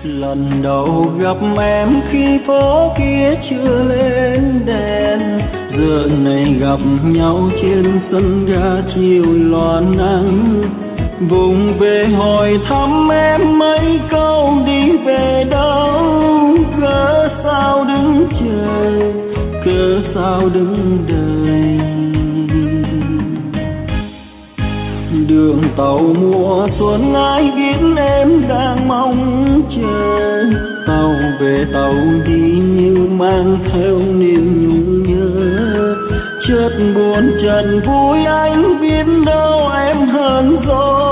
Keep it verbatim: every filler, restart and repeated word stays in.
Lần đầu gặp em khi phố kia chưa lên đèn, giờ này gặp nhau trên sân ga chiều loan nắng. Vùng về hỏi thăm em mấy câu đi về đâu, cớ sao đứng chờ, cớ sao đứng đợi. Đường tàu mùa xuân ai biết em đang mong chờ, tàu về tàu đi như mang theo niềm nhung nhớ. Chợt buồn chợt vui anh biết đâu em hơn rồi.